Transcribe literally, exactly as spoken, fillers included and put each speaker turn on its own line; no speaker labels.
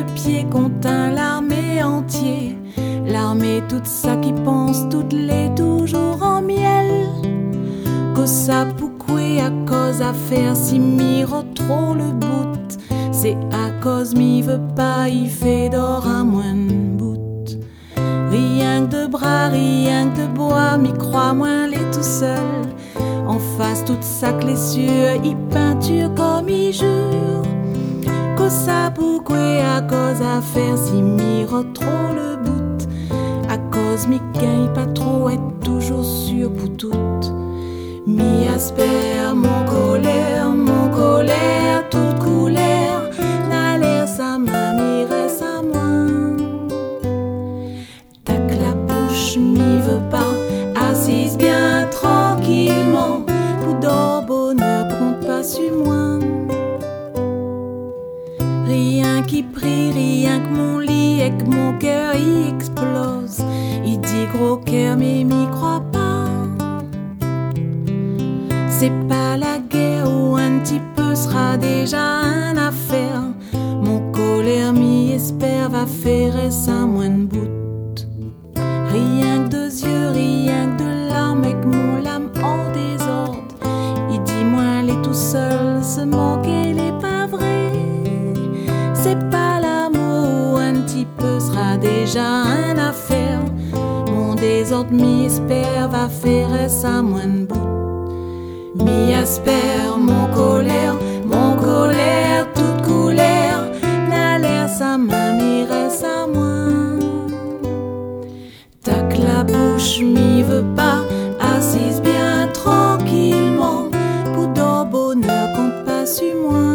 pied contint l'armée entière. L'armée toute ça qui pense, toutes les toujours en miel. Cosa pourquoi à cause à faire si miro trop le bout. C'est à cause m'y veut pas, il fait d'or à moins bout. Rien que de bras, rien que de bois, m'y croit moins les tout seul. En face toute sa clessure, il peinture comme il jure. Cosa pourquoi à cause à faire si miro trop le bout. À cause m'y gagne pas trop, être toujours sûr pour tout. Mi asper mon colère, mon colère, toute couleur. N'a l'air sa main, m'y reste à moi. Tac la bouche, m'y veut pas, assise bien tranquillement. Pour d'or bonheur compte pas sur moi. Rien qui prie, rien que mon lit et que mon cœur y explose. Il dit gros cœur mais m'y croit pas. C'est pas la guerre ou un petit peu sera déjà un affaire. Mon colère m'y espère va faire ça moins de bout. Rien que deux yeux, rien que de larmes avec mon lame en désordre. Il dit moi les tout seul, se manquer les pas vrai. C'est pas l'amour ou un petit peu sera déjà un affaire. Mon désordre m'y espère va faire ça moins de bout. Mi asper mon colère, mon colère, toute couleur. N'a l'air sa main, m'y reste à moi. Tac la bouche, m'y veut pas, assise bien tranquillement. Pour d'or bonheur compte pas sur moi.